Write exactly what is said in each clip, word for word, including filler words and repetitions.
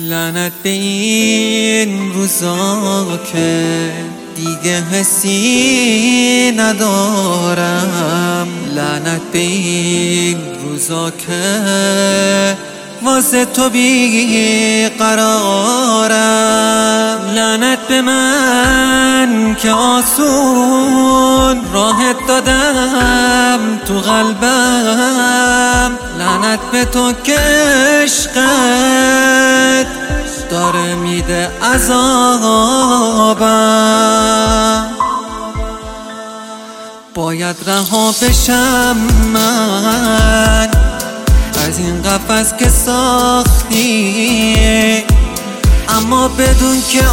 لعنت به این روزا که دیگه حسی ندارم، لعنت به این روزا که واسه تو بی قرارم، لعنت به من که آسون راحت دادم تو قلبم، لعنت به تو که عشقت داره میده عذابم. باید رها بشم من از این قفس که ساختی، اما بدون که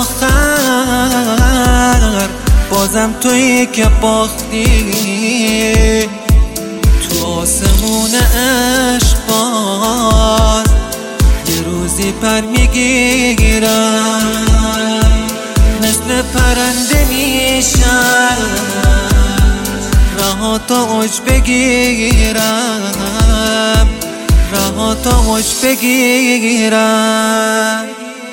آخر بازم تویی که باختی. تو آسمون عشق باز یه روزی پر میگیرم، مثل پرنده میشم رها تا اوج بگیرم، رها تا اوج بگیرم.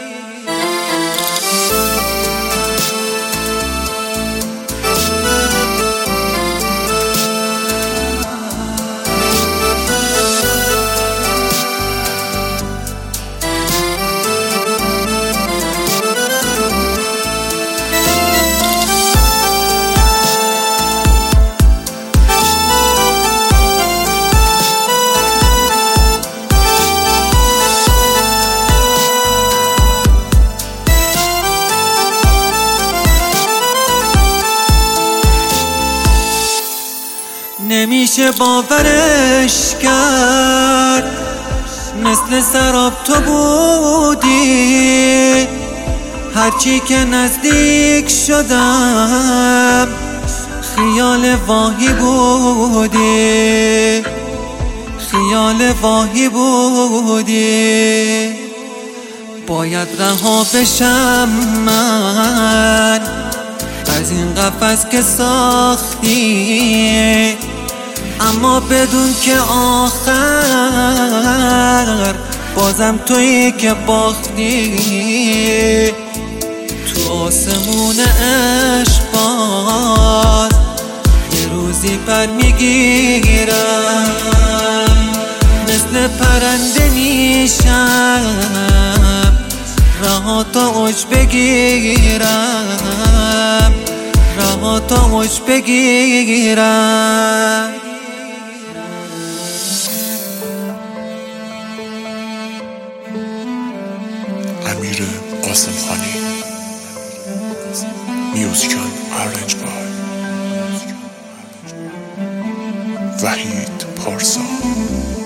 نمیشه باورش کرد، مثل سراب تو بودی، هرچی که نزدیک شدم خیال واهی بودی، خیال واهی بودی. باید رها بشم من از این قفس که ساختی، اما بدون که آخر بازم تویی که باختی. تو آسمون عشق باز یه روزی پر میگیرم، مثل پرنده میشم رها تا اوج بگیرم، رها تا اوج بگیرم. امیر قاسم خانی، میوزیکال ارنج بای وحید پارسا.